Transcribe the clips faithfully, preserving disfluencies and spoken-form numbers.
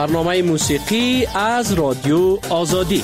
برنامه موسیقی از رادیو آزادی.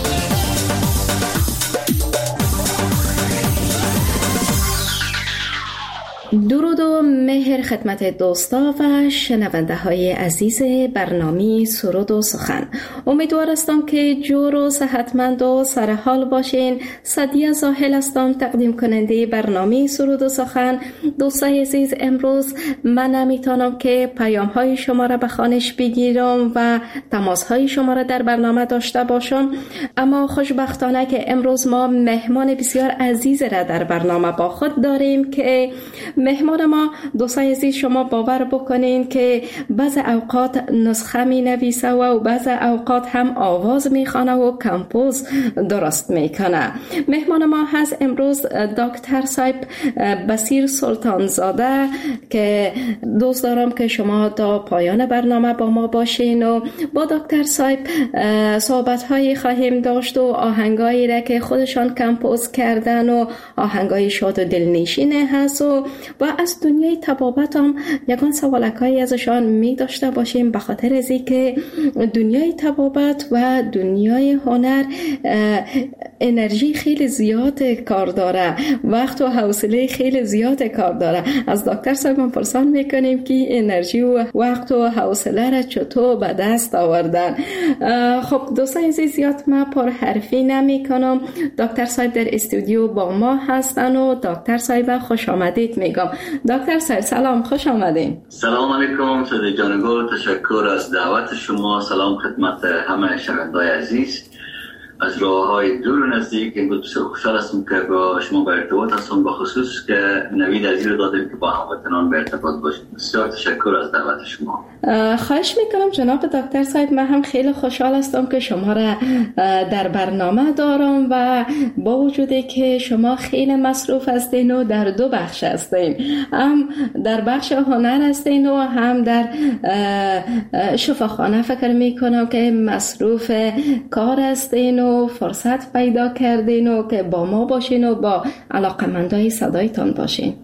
درود و مهر خدمت دوستا و شنونده های عزیز برنامه سرود و سخن. امیدوار هستم که جور و صحتمند و سرحال باشین. سعدیه زاهل هستم، تقدیم کننده برنامه سرود و سخن. دوستای عزیز، امروز من نمیتونم که پیام های شما را به خوانش بگیرم و تماس های شما را در برنامه داشته باشم، اما خوشبختانه که امروز ما مهمان بسیار عزیز را در برنامه با خود داریم که مهمان ما، دوستای عزیز، شما باور بکنین که بعض اوقات نسخه می نویسه و بعض اوقات هم آواز می خوانه و کمپوز درست می کنه. مهمان ما هست امروز دکتر صاحب بصیر سلطان زاده که دوست دارم که شما تا پایان برنامه با ما باشین و با دکتر صاحب صحبت هایی خواهیم داشت و آهنگایی را که خودشان کمپوز کردن و آهنگای شاد و دلنشینه هست و و از دنیای طبابت هم یکان سوالکایی ازشان می داشته باشیم، به خاطر از اینکه دنیای طبابت و دنیای هنر انرژی خیلی زیاد کار داره، وقت و حوصله خیلی زیاد کار داره. از دکتر صاحب پرسان میکنیم که انرژی و وقت و حوصله را چطور به دست آوردن. خب دوستان عزیز، زیاد من پر حرفی نمی کنم. دکتر صاحب در استودیو با ما هستن و دکتر صاحب خوش آمدید میگم. دکتر صاحب سلام، خوش آمدین. سلام علیکم سید جانگو، تشکر از دعوت شما. سلام خدمت همه شنوندگان عزیز از راه‌های دور و نزدیک. امروز بسیار خوشحال هستم که با شما به ارتباط هستم، با خصوص که نوید عزیز رو دادیم که با هموطنان به ارتباط باشیم. بسیار تشکر از دعوت شما. خواهش میکنم جناب دکتر صاحب. من هم خیلی خوشحال هستم که شما را در برنامه دارم و با وجودی که شما خیلی مصروف هستین و در دو بخش هستین، هم در بخش هنر هستین و هم در شفاخانه، فکر میکنم که مصروف کار هستین و فرصت پیدا کردین و که با ما باشین و با علاقمندای صدایتان باشین.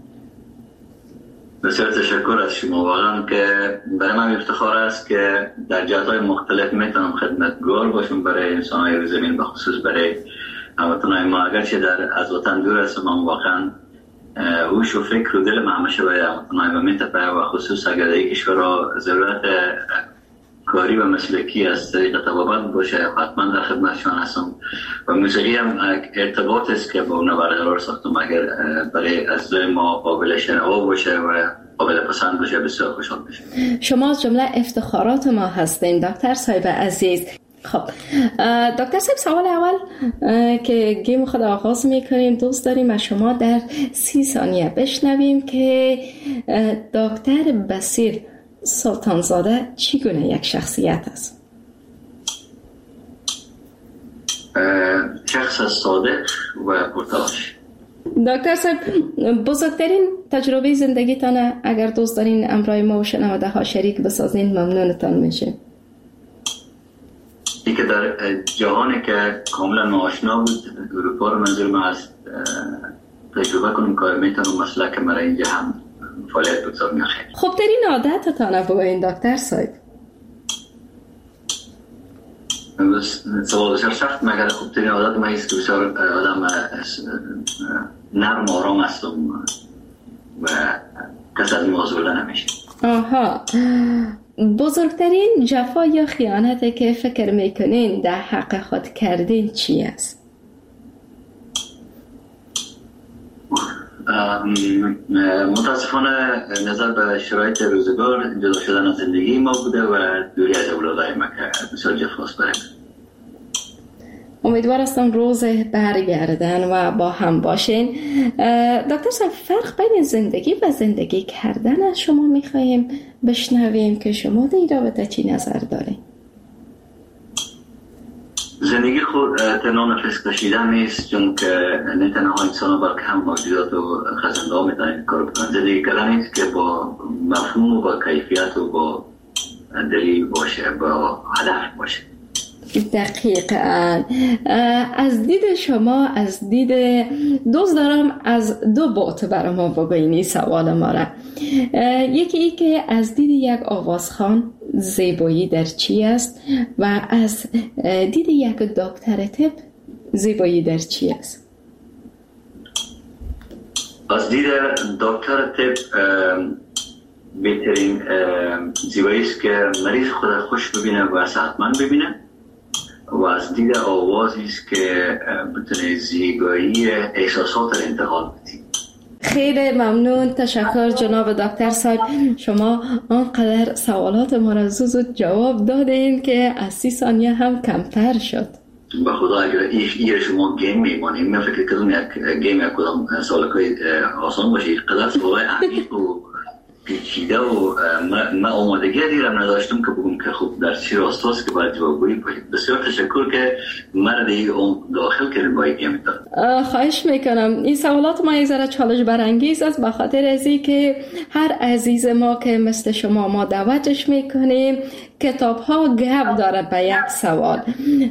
بسیار تشکر از شما. واقعا که برای من افتخار است که در جهت‌های مختلف میتونم خدمتگار باشم برای انسان‌های روی زمین، به خصوص برای هموطنان ما. اگرچه در از وطن دور هستم، اما واقعا هوش و فکر و دل من همیشه برای هموطنان ما میتپه و خصوص اگر در یک کشور ضرورت کاری و مسلکی از طریق طبابت باشه، حتما در خدمتشان هستم. و موسیقی هم ارتباط است که با اون برقرار ساختم. اگر برای از ما قابل شنوا باشه و قابل پسند باشه، بسیار خوشحال میشم. شما از جمله افتخارات ما هستین دکتر صاحب عزیز. خب دکتر صاحب، سوال اول که گیم خود آغاز میکنیم، دوست داریم از شما در سی ثانیه بشنویم که دکتر بصیر سلطان زاده چگونه یک شخصیت است؟ شخص صادق و پرتلاش. دکتر صاحب، بزرگترین تجربه زندگیتان اگر دوست دارین امرای ما و شنونده ها شریک بسازین ممنونتان میشه. این که در جهانی که کاملا ناآشنا بود، اروپا رو منظور من از تجربه کنم که میتونم مسلک مرا اینجا هم فعالیت بگذار میخواه. خب ترین عادتتان بگوین دکتر صاحب. سوال بسیار سخت، مگر خوب ترین عادت من است که بسیار آدم نرم و آرام هستم و کس از موضوع نمیشه. آها، بزرگترین جفا یا خیانتی که فکر میکنین در حق خود کردین چی است؟ متاسفانه نظر به شرایط روزگار جدا شدن از زندگی ما بوده و دوری از اولادای ما که بسیار جفاست برای امیدوار هستم روز برگردن و با هم باشین. دکتر صاحب، فرق بین زندگی و زندگی کردن از شما میخواییم بشنویم که شما در این رابطه چی نظر دارین؟ زندگی خود تنها نفس کشیدن نیست، چون که نه تنها انسان ها بلکه هم موجودات و خزنده ها میتونن کار بکنن. زندگی کردن نیست که با مفهوم و با کیفیت و با دلیل باشه، با هدف باشه. دقیقاً. از دید شما، از دید دوست دارم از دو بعد برای ما بگوینی سوال ما را. یکی ای که از دید یک آوازخوان زیبایی در چی است و از دید یک دکتر طب زیبایی در چی است؟ از دید دکتر طب بهترین زیبایی است که مریض خود خوش ببینه و صحتمند ببینه، و از دید آوازی است که بتونه زیبایی احساسات را انتقال بده. خیلی ممنون، تشکر جناب دکتر صاحب. شما آنقدر سوالات ما را زود جواب دادین که از سی ثانیه هم کمتر شد. به خدا اگر ایش شما گیم میمانیم، من فکر کردم یک گیم یک کدام سوالکای آسان باشه، قدر سوالای عمیق و پیچیده و من آمادگی دیرم نداشتم که بگم که خوب در چی راستاست که باید جوابگویی کنید. بسیار تشکر که مرا دیگه داخل کردیم با یک گیم. خواهش میکنم. این سوالات ما یک ذره چالش برانگیز است، به خاطر ازی که هر عزیز ما که مثل شما ما دعوتش میکنیم کتاب ها گپ داره به یک سوال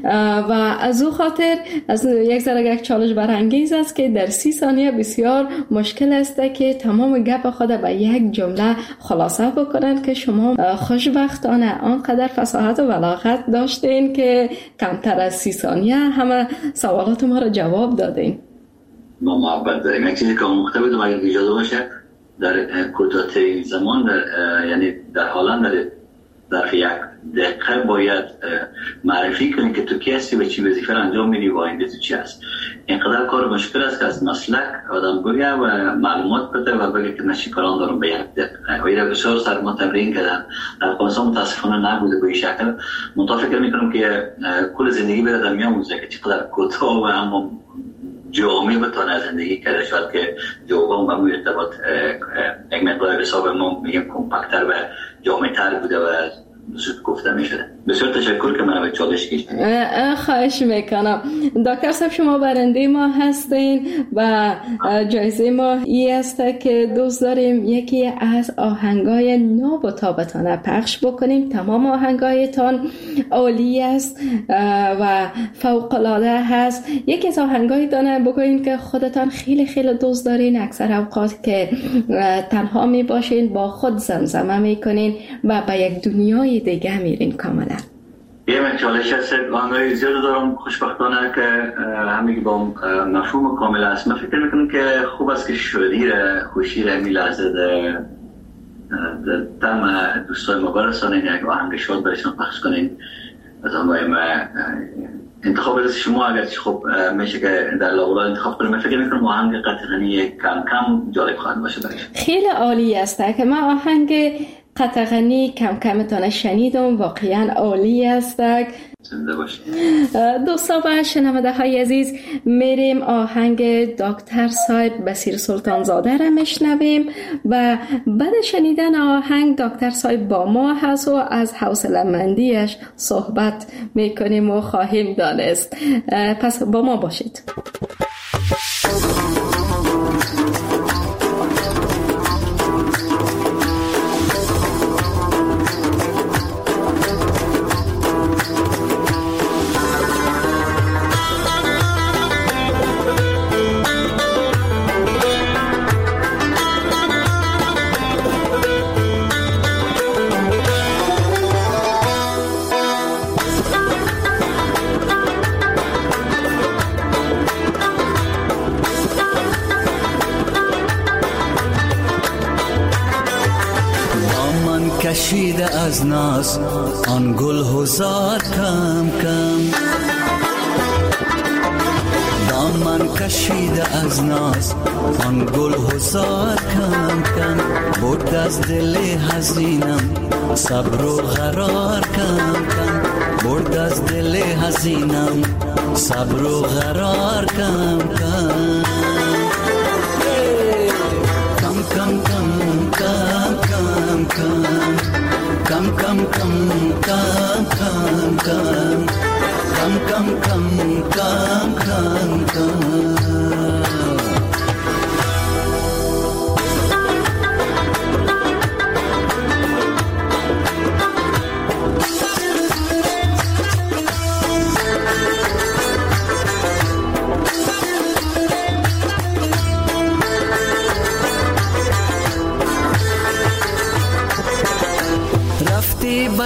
و از او خاطر از یک ذره یک چالش برانگیز است که در سی ثانیه بسیار مشکل است که تمام گپ خود به یک جمله خلاصه بکنن که شما خوشبختانه آنقدر فصاحت و بلاغت داشتین که کمتر از سی ثانیه همه سوالات ما را جواب دادین. ما محبت داریم. یک چیزی که مختلف بدم اگر اجازه باشه در کوتاه‌ترین زمان در یعنی در حالا در در یک دقیقه باید معرفی کنی که تو کی هستی و چی وظیفه انجام میدی و آینده تو چی هست. اینقدر کار مشکل است که از مسلک آدم بگه و معلومات بده و بگه که نشی کاران دارم به یک دقیقه. و این بسیار سر ما تمرین کردن. در افغانستان متاسفانه نبوده به این شکل. منطقه فکر میکنم که کل زندگی بره در میاموزه که چقدر کوتاه و اما جامعه بتونه زندگی کرده، شاید که جوابم با موی ارتباط یک مقدار حساب ما میگم کمپکتر و جامعه تر بوده و زود گفته میشده. بسیار تشکر که من به چالش کشیدین. خواهش میکنم. دکتر صاحب شما برنده ما هستین و جایزه ما ای است که دوست داریم یکی از آهنگای ناب و تابتانه پخش بکنیم. تمام آهنگایتان عالی است و فوق العاده هست. یکی از آهنگای دانه بگوین که خودتان خیلی خیلی دوست دارین، اکثر اوقات که تنها می باشین با خود زمزمه میکنین و به یک دنیای دیگه میرین کاملا. یه من چالش هست آنگاهی زیاد دارم خوشبختانه که همگی با مفهوم کامل است. من فکر میکنم که خوب است که شدیر خوشی را می لحظه در تم دوستای ما برسانین، یک آهنگ شاد برشان پخش کنین. از آنگاهی ما انتخاب دست شما اگر خب میشه که در لاولا انتخاب کنیم. من فکر میکنم آهنگ قطغنی کم کم جالب خواهد باشه برای خیلی عالی است که من آهنگ قطغنی کم کمتان شنیدم، واقعا عالی است. زنده باشید دوستان و شنونده های عزیز، میریم آهنگ دکتر صاحب بصیر سلطان زاده را میشنویم و بعد شنیدن آهنگ دکتر صاحب با ما هست و از حوصله مندیش صحبت میکنیم و خواهیم دانست. پس با ما باشید. کشیده از ناز آن گل هزار کم کم، دامن کشیده از ناز آن گل هزار کم کم، برد از دل حزینم صبر و قرار کم کم، برد از دل حزینم صبر و قرار کم کم کم کم کم کم کم کم کم کم کم کم کم کم کم کم کم کم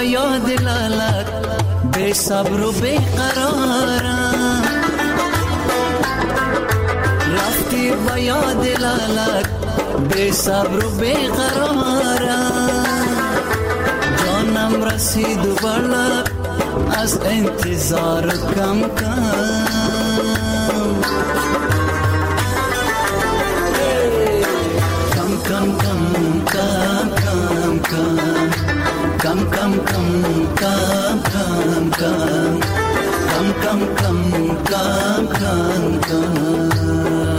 به یاد لالت بے صبر و بے قرارم، رفتی به یاد لالت بے صبر و بے قرارم، جانم رسید و برلب از انتظار کم کم. Come, come, come, come, come, come, come, come, come, come, come, come, come, come, come, come.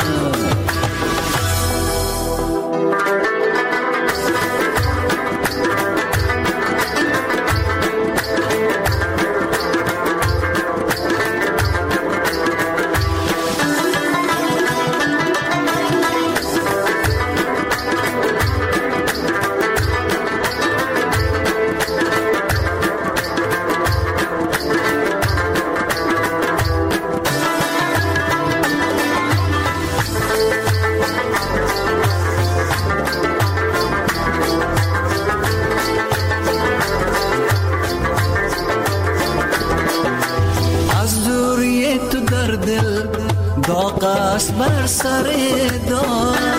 بر سر دار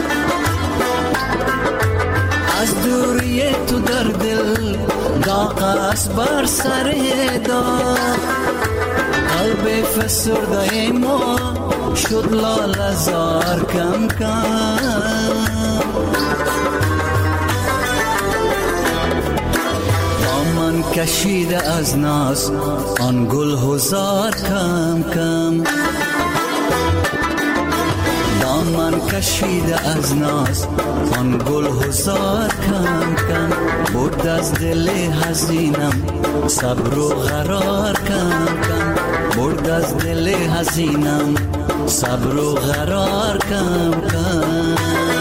از دوری تو در دل داغ است بر سر دار، قلب فسرده ما شد لاله زار کم کم. دامن کشیده از ناز آن گل هزار کم کم، دامن کشیده از ناز آن گل هزار کم کم، برد از دل حزینم صبر و قرار کم کم، برد از دل حزینم صبر و قرار کم کم.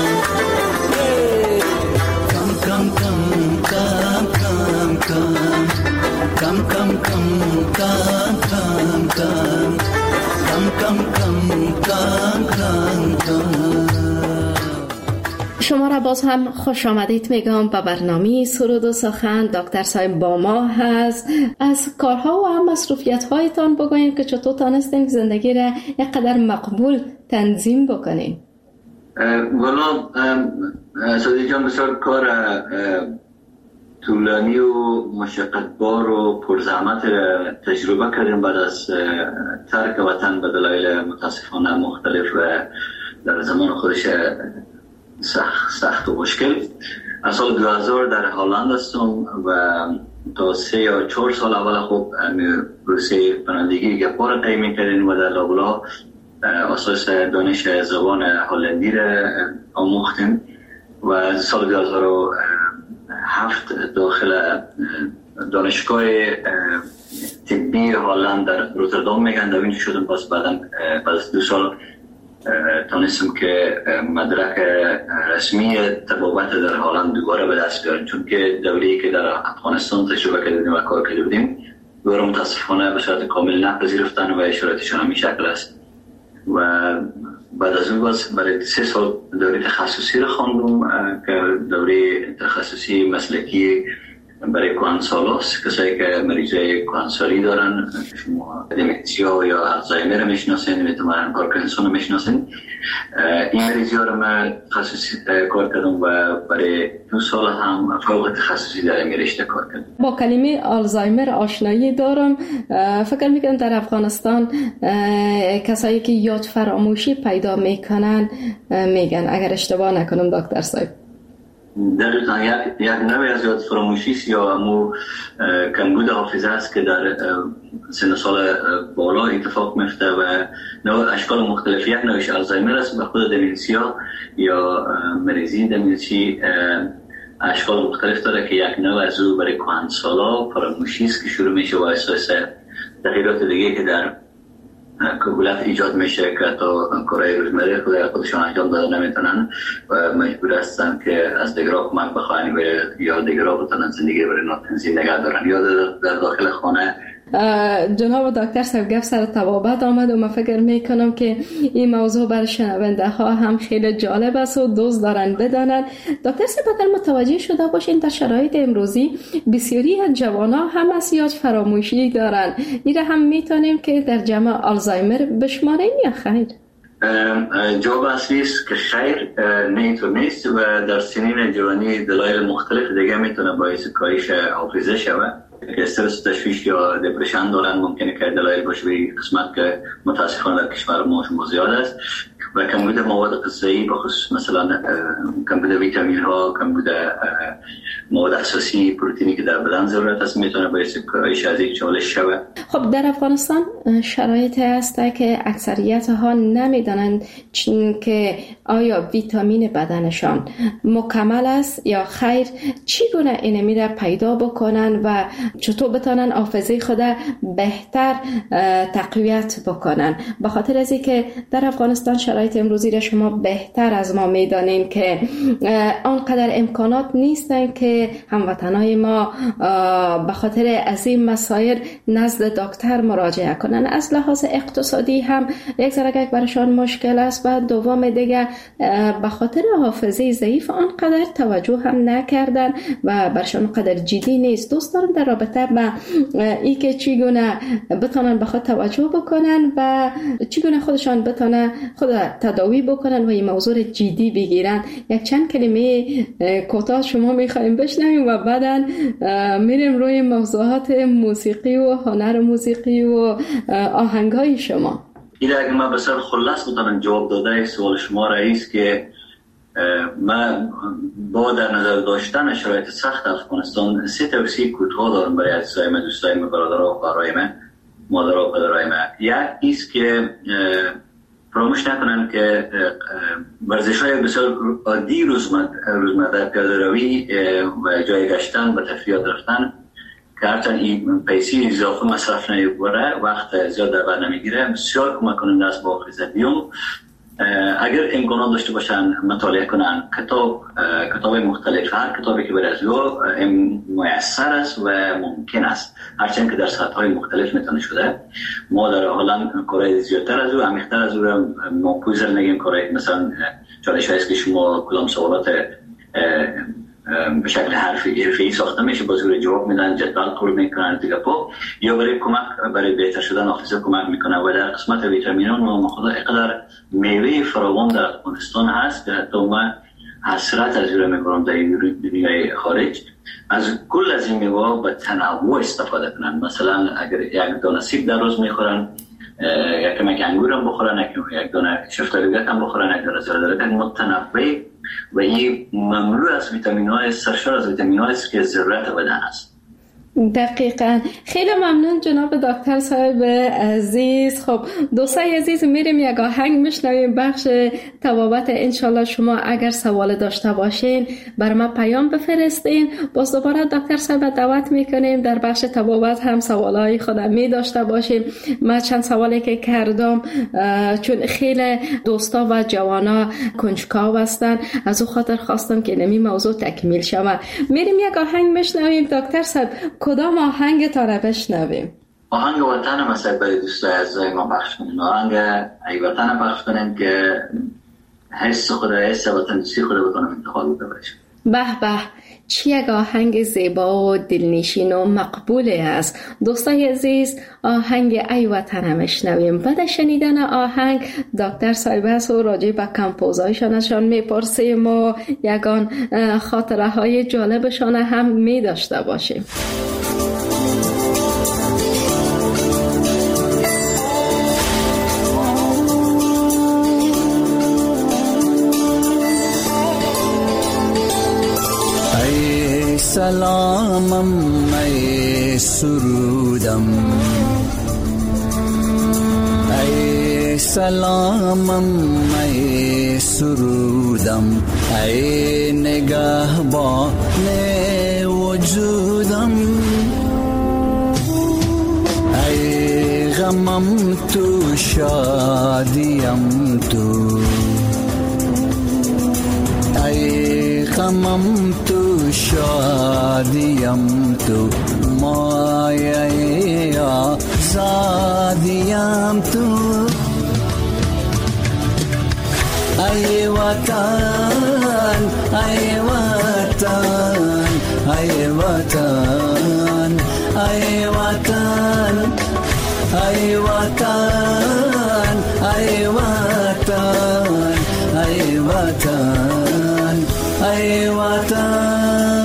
کم کم کم کم کم کم کم کم کم کم کم کم کم کم کم کم. شما را باز هم خوش آمدید میگم به برنامه سرود و سخن. دکتر صاحب با ما هست. از کارها و هم مصروفیت هایتان بگوییم که چطور تانستیم زندگی را یک قدر مقبول تنظیم بکنیم. والا سادی جان بسیار کار طولانی و مشقتبار و پرزحمت تجربه کردیم بعد از ترک وطن به دلایل متاسفانه مختلف و در زمان خودش سخت, سخت و مشکل. از سال دو هزار در هلند هستم و تا سه یا چهار سال اول خب پروسه پناهندگی گپا را طی می‌کردیم و در لابلا اساس دانش زبان هلندی را آموختیم و از سال دو هزار و هفت داخل دانشگاه طبی هلند در روتردام میگن در اینجا شدم. باز بعدم بعد از دو سال تانستم که مدرک رسمی طبابت در هلند دوباره به دست بیارم، چون که دوره‌ای که در افغانستان تجربه کردیم و کار کرده بودیم دوباره متاسفانه به صورت کامل نپذیرفتن و اشاراتشان همین شکل است. و بعد از اون باز برای سه سال دوره تخصصی رو خواندم که دوره تخصصی مسلکی برای کوهنسالاست، کسایی که مریضای کوهنسالی دارن، شما دمنسیا یا الزایمر رو میشناسین، میتونن پارکینسون رو میشناسین. این مریضی ها رو من تخصصی کار کردم و برای دو سال هم فوق تخصصی در این رشته کار کردم. با کلمه آلزایمر آشنایی دارم. فکر میکنم در افغانستان کسایی که یاد فراموشی پیدا میکنن میگن، اگر اشتباه نکنم دکتر صاحب. دقیقا یک نوع از یاد فراموشی یا امو کمبود حافظه است که در سن سال بالا اتفاق میفته و نوع اشکال مختلف. یک نوعش آلزایمر است و خود دمنسیا یا مریضی دمنسی اشکال مختلف داره که یک نوع از او برای کهنسالا فراموشی است که شروع میشه و اساس تغییرات دیگه که در کهولت ایجاد میشه که تا کارهای روزمره خودشان انجام داده نمیتونن و مجبور هستن که از دیگرها کمک بخواهن و یا دیگرها بتونن زندگی برای ناتنظیم نگه دارن یا در داخل خانه جناب دکتر صاحب گفت سر طبابت آمد و من فکر میکنم که این موضوع برای شنونده ها هم خیلی جالب است و دوست دارن بدانند. دکتر صاحب اگر متوجه شده باشین در شرایط امروزی بسیاری از جوانان هم از یاد فراموشی دارن، این هم میتونیم که در جمع آلزایمر بشماریم یا خیر؟ جواب اصلی است که خیر، نه اینطور نیست و در سنین جوانی دلایل مختلف دیگه میتونه باعث کاهش حافظه شود. استرس، تشویش یا دپرشن دارن، ممکنه که دلایل باشه به قسمت که متاسفانه در کشور ما شما زیاد است و کمبود مواد غذایی بخصوص مثلا کمبود ویتامین ها، کمبود مواد اساسی پروتئینی که در بدن ضرورت است میتونه باعث کاهش از یک چالش شود. خب در افغانستان شرایطی هست که اکثریت ها نمیدانند که آیا ویتامین بدنشان مکمل است یا خیر، چگونه اینه میره پیدا بکنن و چطور بتونن حافظه خود بهتر تقویت بکنن. به خاطر از اینکه در افغانستان شرایط امروزی را شما بهتر از ما میدانین که آنقدر امکانات نیستن که هموطنای ما به خاطر از این مسائل نزد دکتر مراجعه کنن. از لحاظ اقتصادی هم یک ذره برایشان مشکل است و دوم دیگه به خاطر حافظه ضعیف آنقدر توجه هم نکردن و برایشان قدر جدی نیست. دوست دارم در رابطه با ای که چگونه بتونن به خود توجه بکنن و چگونه خودشان بتونن خود تداوی بکنن و این موضوع جدی بگیرن، یک چند کلمه کوتاه شما میخوایم بشنویم و بعداً میریم روی موضوعات موسیقی و هنر موسیقی و آهنگای شما. این اگر من بسیار خلاص بتونم جواب داده سوال شما رئیس که من با در نظر داشتن شرایط سخت افغانستان سه توصیه کوتاه دارم برای عزیزای من، دوستای من، برادرها و خواهرای من، مادرها و پدرهای من. یک ایست که فراموش نکنن که ورزش‌های بسیار عادی روزمره، پیاده روی و جای گشتن و تفریحات رفتن که هرچند این پیسی اضافه مصرف نمی‌بره، وقت زیاد در بر نمیگیره، بسیار کمک کننده است با حافظه. دیوم اگر امکانات داشته باشن مطالعه کنن کتاب کتاب مختلف، هر کتابی که برای از او میسر است و ممکن است، هرچند که در سطح‌های مختلف میتونه شده. ما در حالا کارهای زیادتر از او، عمیق‌تر از او را ما پوزر نگیم کارهای مثلا چالش هست که شما کدام سوالات به شکل حرفی ساخته میشه با زور جواب میدن، جدول پر میکنن دیگه پا یا برای کمک برای بهتر شدن حافظه کمک میکنه. و در قسمت ویتامینان ما خدا اقدار میوه فراوان در افغانستان هست که حتی من حسرت از اون میکنم در دنیای خارج از کل از این میوه به تنوع استفاده کنن. مثلا اگر یک دانه سیب در روز میخورن، یک کمک انگور هم بخورن، یک دانه شفتالو هم بخورن، یک دانه زردالو متنوع و این مملو از ویتامین های، سرشار از ویتامین های است که ضرورت بدن است. دقیقاً. خیلی ممنون جناب دکتر صاحب عزیز. خب دوستای عزیز میریم یک آهنگ میشنویم بخش طبابت. انشالله شما اگر سوال داشته باشین بر ما پیام بفرستین، باز دوباره دکتر صاحب دعوت میکنیم در بخش طبابت هم سوالای خودم می داشته باشیم. من چند سوالی که کردم چون خیلی دوستا و جوانا کنجکاو هستن، از او خاطر خواستم که نمی موضوع تکمیل شود. میریم یک آهنگ میشنویم. دکتر صاحب کدام آهنگ تا را بشنویم؟ آهنگ وطن مثلا برای دوستای عزیزای ما پخش کنیم. آهنگ ای وطن پخش کنیم که حس خود، حس وطن دوستی خود بکنم انتخاب بکنیم. به به، چی یک آهنگ زیبا و دلنشین و مقبوله است. دوستای عزیز آهنگ ای وطن میشنویم. بعد شنیدن آهنگ دکتر صاحب هست و راجع به کمپوزایشان ازشان میپرسیم و یگان خاطره های جالبشان هم میداشته باشیم. سلامم ای سرودم، ای سلامم ای سرودم، ای نگهبان وجودم، ای غمم تو شادیم تو، ای غمم تو شادیم تو، مایه آزادیم تو. ای وطن ای وطن ای وطن ای وطن ای وطن ای وطن ای وطن ای وطن.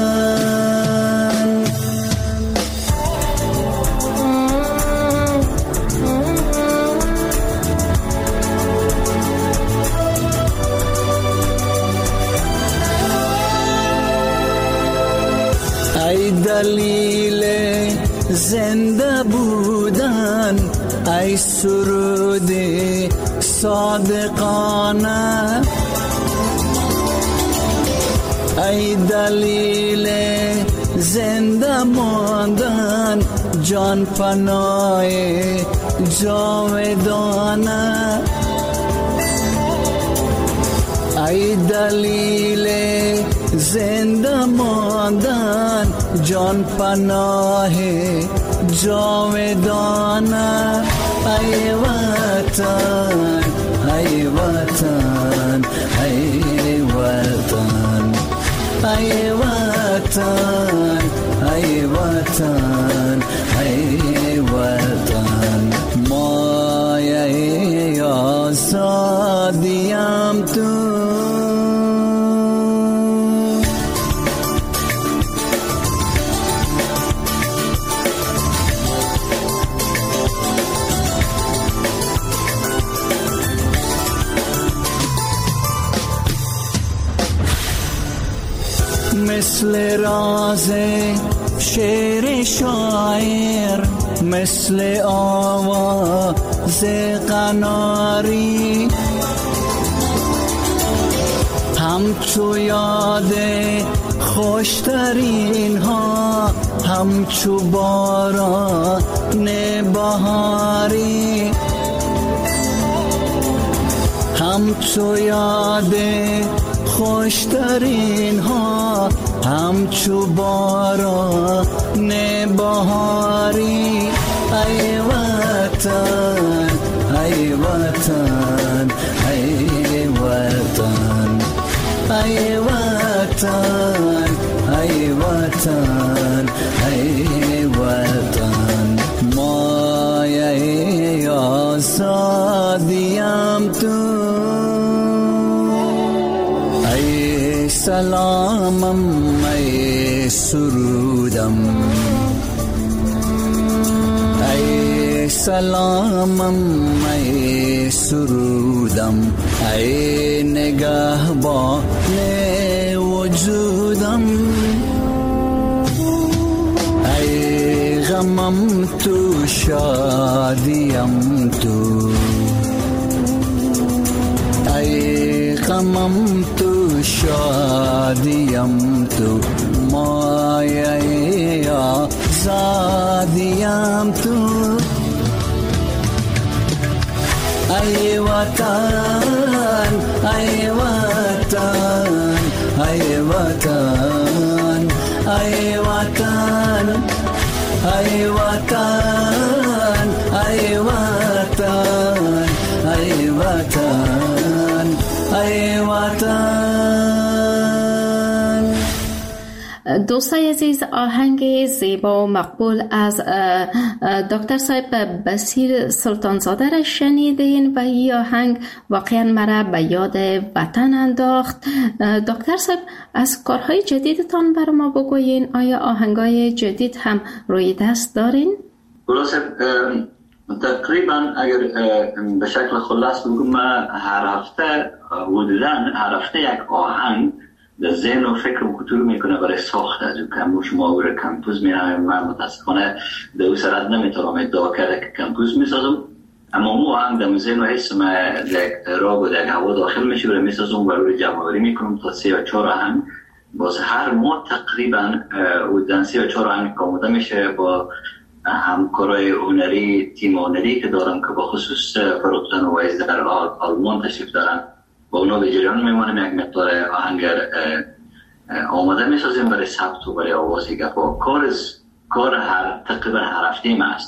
ای دلیل زنده بودن، ای سرود صادقانه، ای دلیل زنده ماندن، جان پناه جاودانه، ای دلیل زنده ماندن، جان پناه جاودانه. ای وطن ای وطن ای وطن ای وطن ای وطن ای وطن. مایه آزادیم تو. مثل راز شعر شاعر، مثل آواز قناری، همچو یاد خوشترین ها، همچو باران بهاری، همچو یاد خوشترین ها، همچو باران بهاری. ای وطن ای وطن ای وطن ای وطن ای وطن ای وطن. مایه آزادیم تو. ای سلامم ای سرودم، ای سلامم ای سرودم، ای نگهبان وجودم، ای غمم تو شادیم تو، ای غمم تو شادیم تو. مایه آزادیم تو. ای وطن ای وطن ای وطن ای وطن ای وطن ای وطن ای وطن ای وطن. دوستای عزیز، آهنگ زیبا و مقبول از دکتر صاحب بصیر سلطانزاده را شنیدین و این آهنگ واقعا مرا به یاد وطن انداخت. دکتر صاحب، از کارهای جدیدتان بر ما بگوین. آیا آهنگای جدید هم روی دست دارین؟ درست، تقریبا اگر به شکل خلاص بگم، من هر هفته حدوداً هر هفته یک آهنگ در ذهن و فکر و کتور میکنه برای ساخت از او کمبوش ما و کمپوز میرم. من متاسفانه در او سرد نمیتونم ادعا کرده که کمپوز میسازم، اما مو آهنگ در ذهن و حس من در راگ و در هوا داخل میشه برای میسازم و روی جمعوری میکنم تا سه یا چهار آهنگ. باز هر ماه تقریبا حدوداً سه یا چهار آهنگ آماده میشه با همکارای هنری، تیم هنری که دارم که با خصوص فروختن و ویز در آلمان تشریف دارن، با اونا به جریان میمانیم. یک مقدار آهنگر آماده میسازیم برای ثبت و برای آوازی که با کار کار هر تقریبا هر هفته ما است.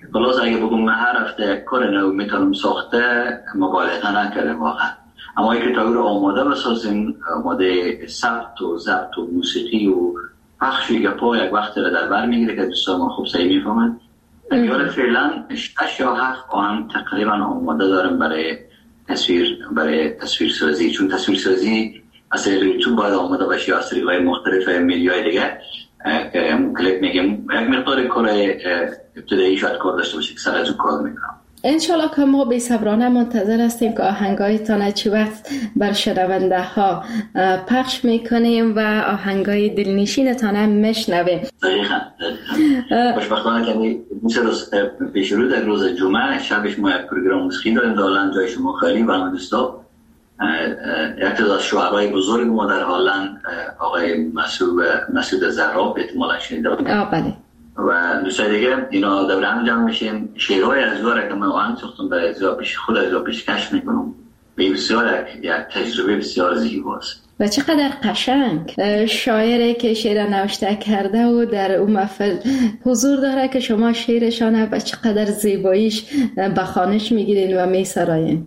خلاص اگه بگم من هر هفته کار نو میتونم ساخته مبالغه نکردم واقعا، اما اگه تا رو آماده بسازیم، آماده ثبت و ضبط و موسیقی و پخش و گپا یک وقت رو در بر میگیره که دوستان ما خوب صحیح میفهمن. اگر فعلا شش یا هفت آهنگ تقریبا آماده دارم برای تصویر برای تصویر سازی، چون تصویر سازی از یوتیوب باید آماده باشه یا از طریق‌های مختلف میدیای دیگه که کلیپ میگم یک مقدار کار ابتدایی شاید کار داشته باشه که سر از اون کار میکنم. انشالله که ما بی صبرانه منتظر هستیم که آهنگایتان چی وقت بر شنونده ها پخش میکنیم و آهنگای دلنشینتان هم میشنویم. دقیقاً دقیقاً خوشبختانه که مثل روز پیش رو در روز جمعه شبش ما یک پروگرام موسیقی داریم دالن جای شما خیلی و همه دوستا. یک از شعرهای بزرگ ما در هالند آقای مسعود مسعود زهراب احتمالاً شنیده بودید. بله. و دوستای دیگه اینا دور هم جمع میشیم، شعرهای از او را که من آهنگ ساختم برای ازا پیش خود ازا پیشکش میکنم. بسیار یک تجربه بسیار زیباست و چقدر قشنگ. شاعری که شعر نوشته کرده و در اون محفل حضور داره که شما شعرشانه و چقدر زیباییش به خوانش میگیرین و میسراین.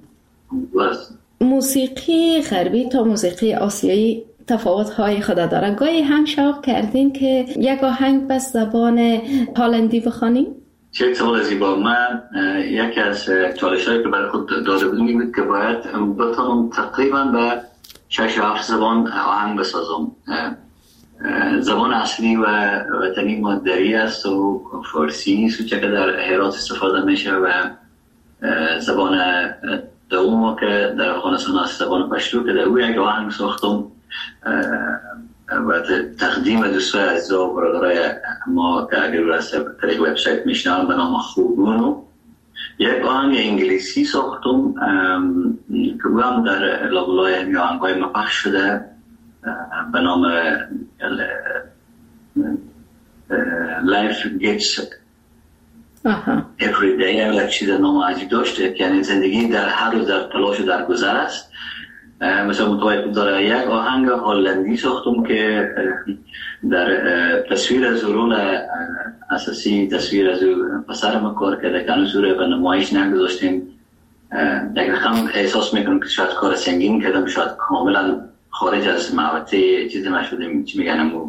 موسیقی غربی تا موسیقی آسیایی تفاوت‌های خود داره. گاهی هم شوق کردین که یک آهنگ به زبان هلندی بخوانیم؟ چه سوال زیبا. من یکی از چالش‌هایی که برای خود داده بودم این بود که باید بتونم تقریباً به شش هفت زبان آهنگ بسازم. زبان اصلی و وطنی ما دری است و فارسی است که در هرات استفاده میشه و زبان دوم که در افغانستان است زبان پشتو که در او یک آهنگ ساختم و تقدیم دوستای عزیزا و برادرای ما که اگر از طریق وبسایت میشنن به نام خوبونو یک آهنگ انگلیسی ساختم که او هم در لابلای همی آهنگای ما پخش شده به نام Life Gets Every Day. یک چیز نام عجیب داشته یعنی زندگی در هر روز در تلاش و در گذر است. مثلا متوجه داره یک آهنگ هلندی ساختم که در تصویر از رول اساسی تصویر از پسر ما کار کرده که هنوز رو به نمایش نگذاشتیم. یک رقم احساس میکنم که شاید کار سنگین کردم، شاید کاملا خارج از محوطه چیزی ما شدیم چی میگن امو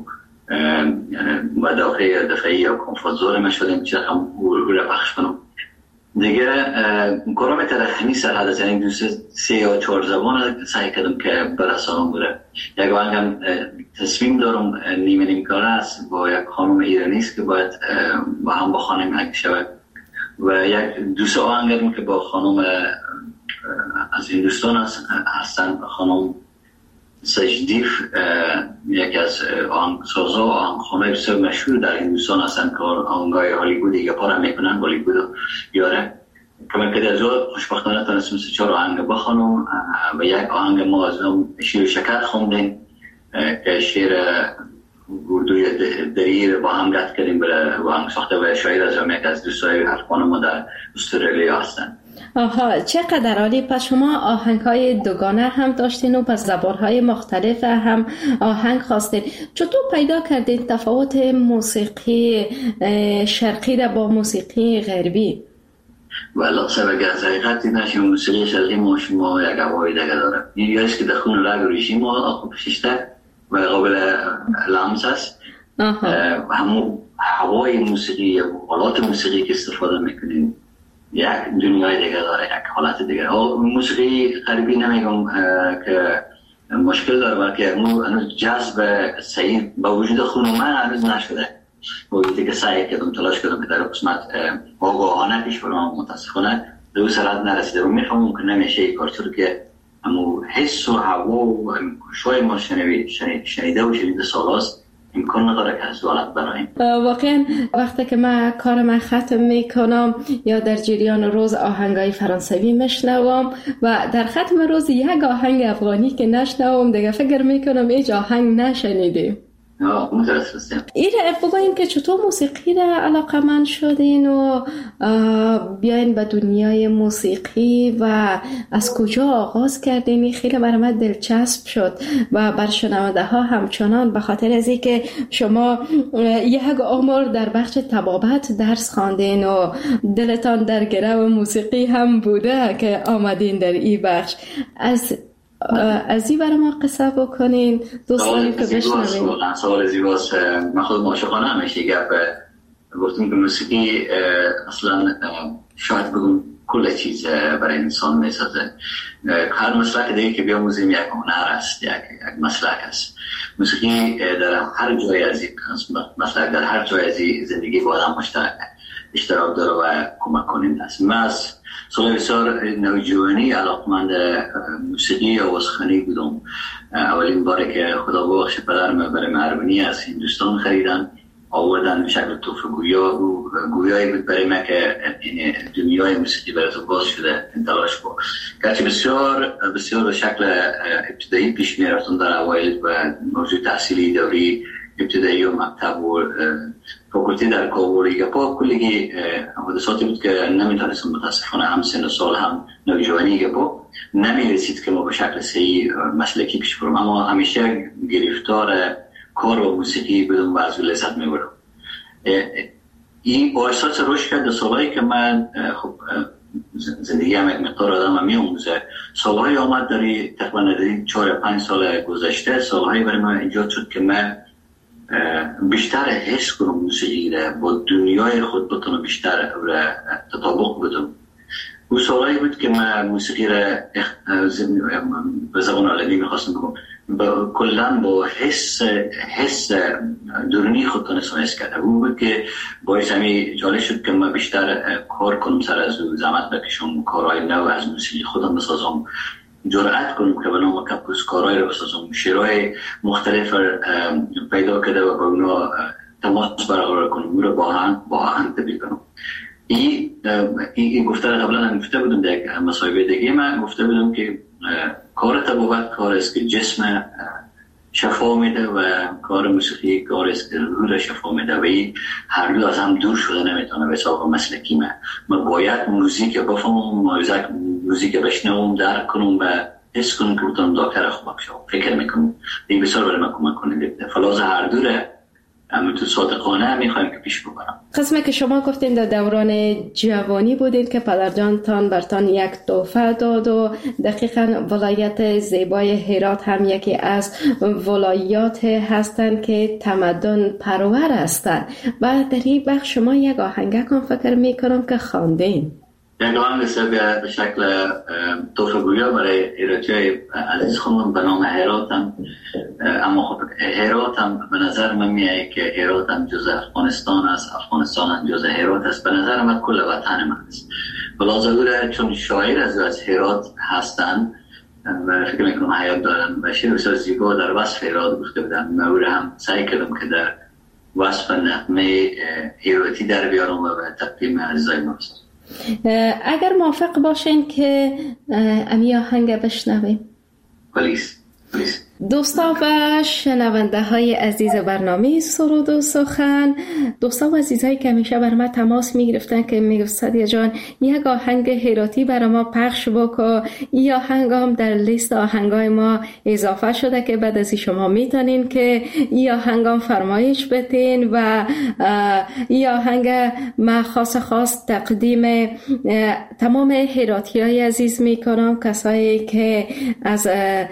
مداخله دفعی یا کنفرانزور ما شدیم چی رقم رو پخش کنم دیگه. کارم ترخمی سرحد است، یعنی دوست سه یا چهار زبان سعی کردم که برسانم بوده. یک آهنگم تصمیم دارم نیمه نیم کاره است با یک خانم ایرانی است که باید با هم بخوانیم اگه شود و یک دوست آهنگم که با خانم از هندوستان هستن خانم سجدیف، یکی از آهنگسازا و آهنگخوانای بسیار مشهور در هندوستان هستن که آهنگای هالیوودی یا پارا میکنن هالیوود یاره که من که از او خوشبختانه تونستم سه چهار آهنگ بخوانم و یک آهنگ ما از اون شیر و شکر خوندیم که شیر اردوی دری با هم گفت کردیم برای آهنگ ساخته و شاعر از اون یک از دوستای افغان ما در استرالیا هستن. آها چقدر عالی. پس شما آهنگ‌های دوگانه هم داشتین و پس زبان‌های مختلف هم آهنگ خواستین. چطور پیدا کردین تفاوت موسیقی شرقی را با موسیقی غربی؟ والا سبب از حقیقت نشیم موسیقی شرقی ما شما یک هوای دیگه داره. این است که در خون رگ ریشی ما آخو پشیشته و قابل لمس است. همون هوای موسیقی و آلات موسیقی که استفاده میکنیم یک دنیای دیگه داره، یک حالت دیگه. موسیقی غربی نمیگم که مشکل داره بلکه هنوز جذب صحیح با وجود خون من هنوز نشده. با وجودی که سعی کردم تلاش کردم که در قسمت آگاهانه پیش برم متاسفانه به اون سرعت نرسیده و میفهمم که نمیشه یک کار چون که همون حس و هوا و شوی ما شنیده و شنیده سالاست امکان نداره که از دولت برایم. واقعا وقتی که من کار من ختم میکنم یا در جریان روز آهنگای فرانسوی میشنوم و در ختم روز یک آهنگ افغانی که نشنوم دیگه فکر میکنم هیچ آهنگ نشنیدیم. ایره بگوین که چطور موسیقی را علاقمند شدین و بیاین به دنیای موسیقی و از کجا آغاز کردین؟ خیلی برای من دلچسب شد و بر شنونده ها همچنان، به خاطر از اینکه شما یک عمر در بخش طبابت درس خواندین و دلتان در گرو موسیقی هم بوده که آمدین در این بخش. از از این برای ما قصه بکنین دوستانی که بشنوین. سوال زیباست. من خود معاشقانه همیشه گپ گفتم که موسیقی اصلا شاید بگم کل چیز برای انسان میسازه. هر مسلک دیگه که بیاموزیم یک هنر است، یک مسلک است. موسیقی در هر جای از این مسلک در هر جای از زندگی با آدم اشتراک داره و کمک کننده است. من از سال بسیار نوجوانی علاقمند موسیقی و آوازخوانی بودم. اولین باری که خدا بخش پدرم برای مهربانی از هندوستان خریدن آوردن به شکل تحفه گویا و گویایی بود برای من که دنیای موسیقی برای تو باز شده تلاش بود. گرچه بسیار بسیار به شکل ابتدایی پیش می رفتم در اوایل و موضوع تحصیلی دوری ابتدایی و مکتب و فاکولتی در کابل گپا کلیگی حادثاتی بود که نمیتونستم متاسفانه هم سن و سال هم نوجوانی گپا نمیرسید که ما به شکل صحیح مسلکی پیش برم، اما همیشه گرفتار کار و موسیقی بدون و از لذت میبرم. این با احساس رشد کرد سالهایی که من خب زندگی هم یک مقدار آدم هم میاموزه، سالهایی آمد داری تقریبا داری چهار پنج سال گذشته سالهایی برای من ایجاد شد که من بیشتر حس کنم موسیقی را با دنیای خود بتونم بیشتر تطابق بدم. اون سالهایی بود که من موسیقی را به زبان علمی میخواستم بگم کلن با حس حس درونی خود تونستم حس کرده. اون بود که باعث همی جالب شد که من بیشتر کار کنم، سر از زحمت بکشم، کارهای نو از موسیقی خودم بسازم، جرأت کنم که به نام کپوس کارهای رو بسازم، شعرهای مختلف پیدا کرده و با اونا تماس برقرار کنم، اون رو با هم با هم تبدیل کنم. این این گفته قبلا هم گفته بودم در مصاحبه دیگه من گفته بودم که کار طبابت کار است که جسم شفا میده و کار موسیقی کار است که روح را شفا میده و این هر دو از هم دور شده نمیتونه. به حساب مسلکی من من باید موزیک بفهمم، موزیک بشنوم، درک کنم و حس کنم که بتونم دکتر خوب بشم. فکر میکنم این بسیار برای من کمک کننده. فلاز هر دوره اما تو صادقانه میخوایم که پیش ببرم. قسمه که شما گفتین در دوران جوانی بودین که پدرجانتان برتان یک تحفه داد و دقیقاً ولایت زیبای هرات هم یکی از ولایات هستند که تمدن پرور هستند و در این بخش شما یک آهنگک هم فکر میکنم که خواندین. یک آهنگ به شکل تحفه گویا برای ایرادیای عزیز خودم به نام هرات هم، اما خب هرات هم به نظر من میاد که هرات هم جز افغانستان است، افغانستان هم جز هرات است. به نظر من کل وطن من است. بلازگوره چون شاعر از از هرات هستن و فکر میکنم حیات دارن و شعر بسیار زیبا در وصف هرات گفته بودن. من او هم سعی کردم که در وصف نغمه هراتی در بیارم و به تقدیم عزیزای ما بسازم. اگر موافق باشین که امی آهنگ بشنویم. پلیس پلیس دوستا و شنونده های عزیز برنامه سرود و سخن، دوستا و عزیزایی که همیشه بر ما تماس می گرفتن که می گفت سادیا جان یک آهنگ هراتی برای ما پخش بکن. این آهنگ هم در لیست آهنگای ما اضافه شده که بعد از شما میتونین که این آهنگ هم فرمایش بتین و این آهنگ ما خاص خاص تقدیم تمام هراتی های عزیز میکنم، کسایی که از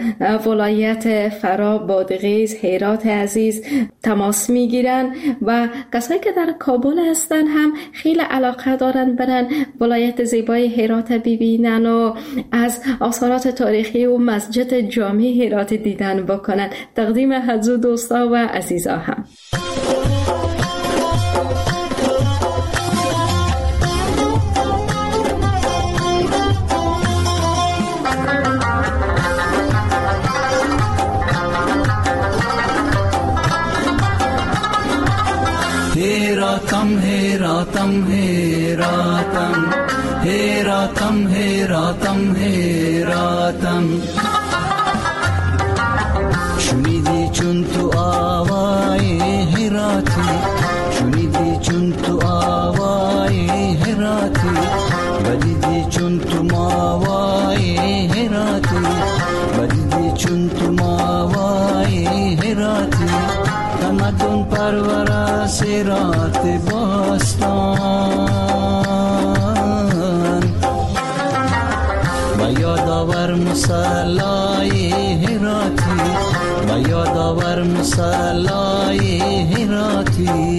ولایت فرا، بادغیس، هرات عزیز تماس میگیرن و کسایی که در کابل هستن هم خیلی علاقه دارن برن ولایت زیبای هرات ببینن و از آثارات تاریخی و مسجد جامع هرات دیدن بکنن. تقدیم حضور دوستا و عزیزا هم. Heratam, Heratam, Heratam, Heratam, Heratam, Heratam. شنیدی چون تو آوای بدیدی چون تو ماوای هراتی تمدن پرور سیرات باستان و یادآور مصلای هراتی و یادآور مصلای هراتی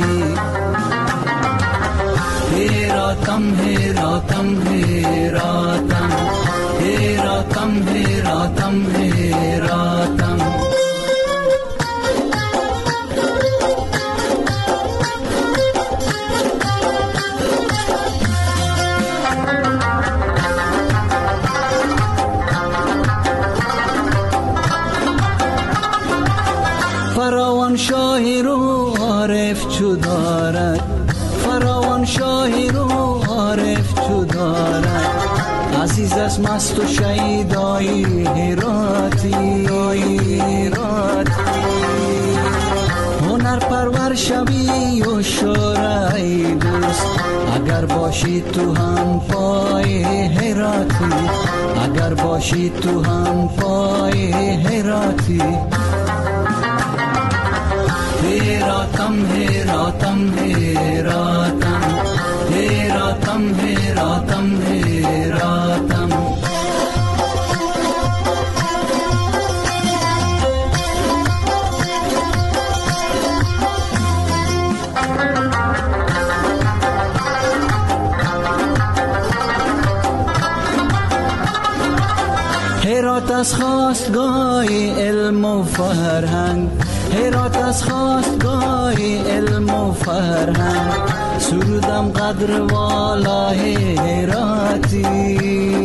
هراتم هراتم هراتم هراتم هراتم هراتم فراوان شاهی رو عارف چو دارد فراوان شاهی رو عارف چو دارد عزیز از مست و شهیدای هراتی هنر پرور شوی و شورای دوست اگر باشی تو هم پای هراتی اگر باشی تو هم پای هراتی هراتم هراتم هراتم هراتم هراتم هراتم هرات از خواستگاه علم و فرهنگ هرات از خواستگاه علم و فرهنگ سرودم قدر والا هراتی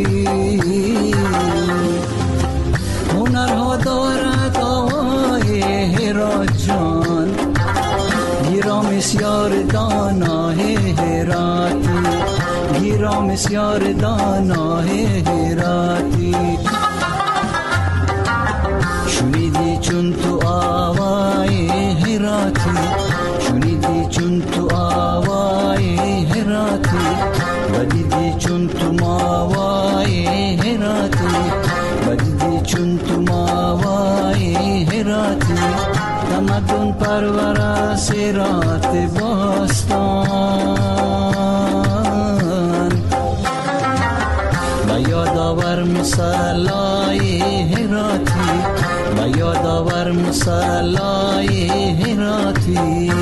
هنرها دارد آوای هرات جان گیرا مسیار دانا هراتی گیرا مسیار دانا هراتی شنیدی چون تو آوای هراتی شنیدی چون تو آوای هراتی بدیدی چون تو ماوای هراتی بدیدی چون تو ماوای هراتی تمدن پرور سیرات باستان و یادآور مصلای هراتی و یادآور مصلای هراتی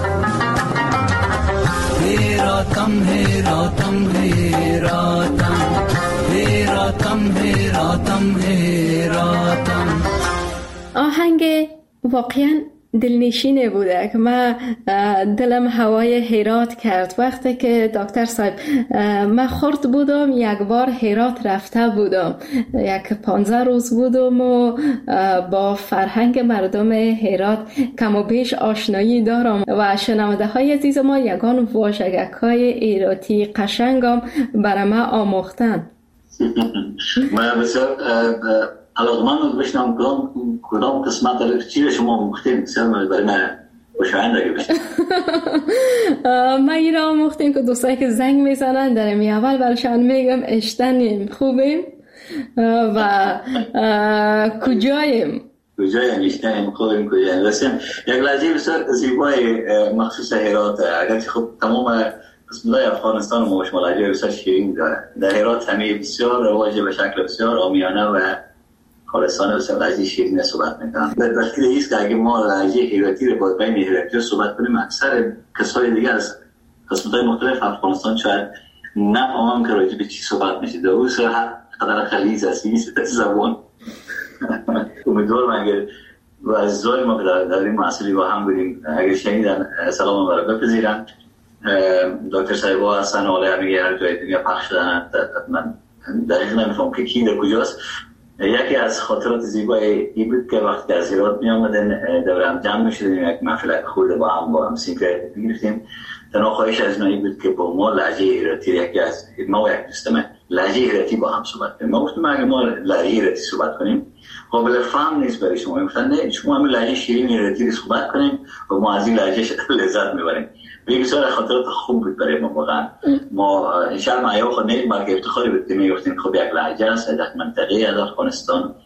هراتم هراتم هراتم هراتم هراتم هراتم آهنگ واقعا دلنشینه بوده که من دلم هوای هرات کرد. وقتی که دکتر صاحب من خرد بودم یک بار هرات رفته بودم، یک پانزده روز بودم و با فرهنگ مردم هرات کم و بیش آشنایی دارم و شنونده های عزیز ما یگان واژگک های ایراتی قشنگم برای من آموختن. من بسیار علاقمند بشنم کدام کدام قسمت رو چی شما مختیم بسیار برای من خوشایند اگه بشنم. ما این را آموختیم که دوستایی که زنگ میزنن در می اول برشان میگم اشتنیم خوبیم و کجاییم کجاییم اشتنیم خوبیم کجاییم رسیم. یک لحظه بسیار زیبای مخصوص هرات اگرچه خب تمام قسمت‌های افغانستان ما شما لهجه بسیار شیرین داره. در هرات همه بسیار رواجه به شکل بسیار عامیانه و خالصانه بسیار لهجه شیرین صحبت میکنم. در دلیل ایست که اگه ما لهجه هراتی رو با بین هراتی صحبت کنیم اکثر کسای دیگه از قسمت‌های مختلف افغانستان شاید نفهمم که راجع به چی صحبت میشه. در اون هر قدر خلیج است نیست زبان. امیدوارم اگر و عزیزای ما که در این محصولی با هم بودیم اگر شنیدن سلام ما رو بپذیرن. دکتر صاحبا هستن و همه هر جای دنیا پخش شدن. من دقیق نمیفهم که کی در کجاست. یکی از خاطرات زیبای این بود که وقتی از هرات می آمدن دور هم جمع می شدیم یک محفل خورده با هم با هم سینکرت می گرفتیم. تنها خواهش از نایی بود که با ما لهجه هراتی یکی از ما و یک دوستم لهجه هراتی با هم صحبت کنیم. ما گفتیم اگه ما لهجه هراتی صحبت کنیم قابل فهم نیست برای شما. گفتن نه شما همین لهجه شیرین هراتی رو صحبت کنیم و ما از این لهجه لذت میبریم. بسیار خاطرات خوب بود برای ما واقعا. ما ان شاء الله ما خود نه بلکه افتخاری بود که میگفتیم خب یک لهجه است در منطقه از افغانستان